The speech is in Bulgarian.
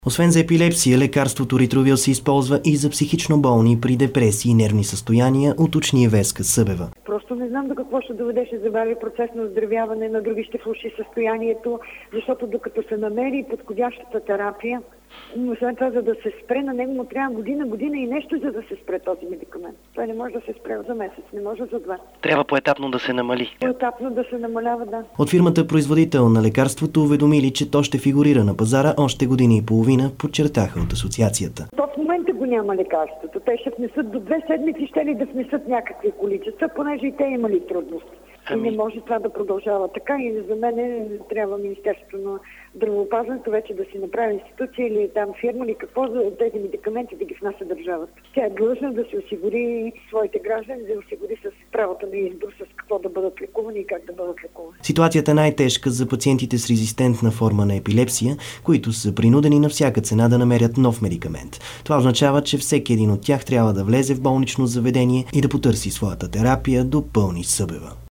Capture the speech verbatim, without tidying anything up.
Освен за епилепсия, лекарството Ритровил се използва и за психично болни при депресии и нервни състояния, уточни Веска Събева. Просто не знам до какво ще доведе, ще забави процес на оздравяване, на други ще влоши състоянието, защото докато се намери подходящата терапия, но след това, за да се спре на него, му трябва година, година и нещо, за да се спре този медикамент. Той не може да се спре за месец, не може за два. Трябва поетапно да се намали. Поетапно да се намалява, да. От фирмата производител на лекарството уведомили, че то ще фигурира на пазара още година и половина, подчертаха от асоциацията. То в момента го няма лекарството. Те ще внесат до две седмици, ще ли да внесат някакви количества, понеже и те имали трудности. Ами... И не може това да продължава така. И за мен трябва Министерството на здравеопазването вече да си направи институция или там фирма или какво за тези медикаменти да ги внася държавата. Тя е длъжна да се осигури своите граждани, да осигури с правото на избор с какво да бъдат лекувани и как да бъдат лекувани. Ситуацията е най-тежка за пациентите с резистентна форма на епилепсия, които са принудени на всяка цена да намерят нов медикамент. Това означава, че всеки един от тях трябва да влезе в болнично заведение и да потърси своята терапия, допълни Събева.